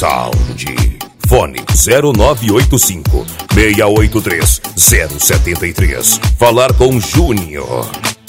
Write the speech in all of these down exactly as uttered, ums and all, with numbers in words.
Sound. Fone zero nove oito cinco, seis oito três, zero sete três. Falar com Júnior.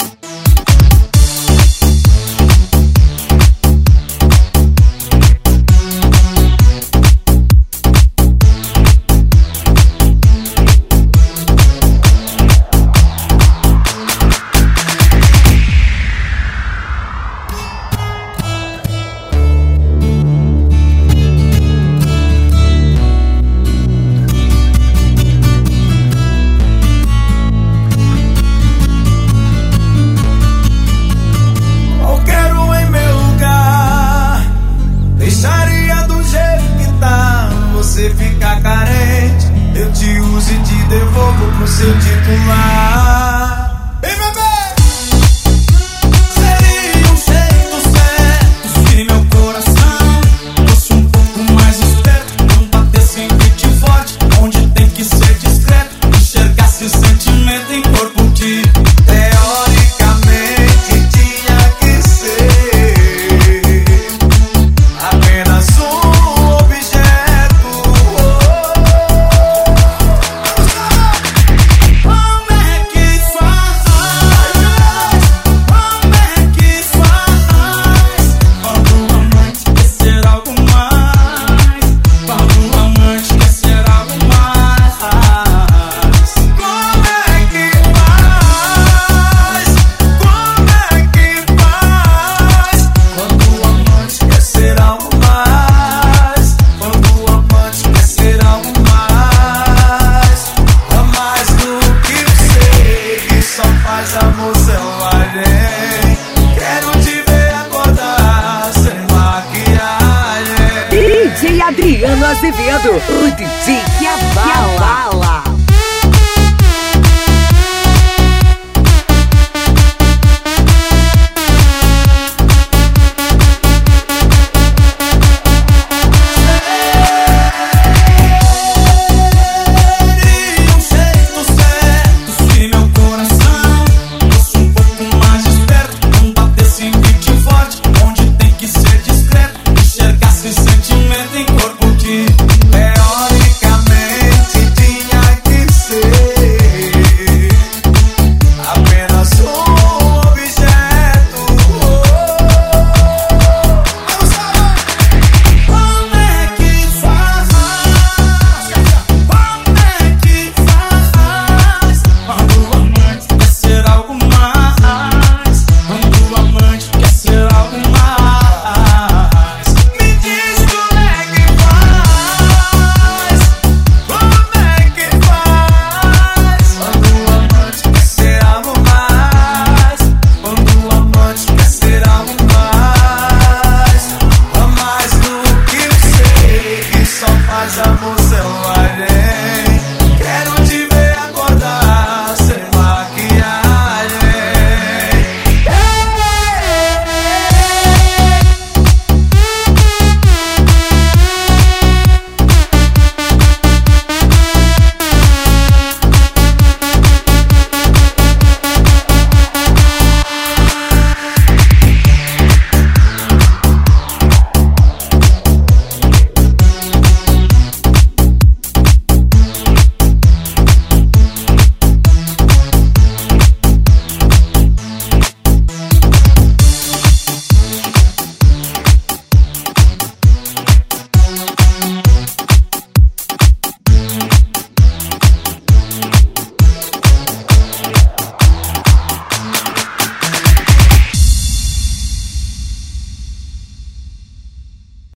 Você fica carente, eu te uso e te devolvo pro seu titular. Ei, bebê! Seria um jeito certo se meu coração fosse um pouco mais esperto, não batesse em beat forte, onde tem que ser discreto, enxergasse o sentimento em corpo de teoricamente tinha que ser apenas um. Amor selvagem, quero te ver acordar sem maquiagem. D J Adriano Azevedo, o D J que abala.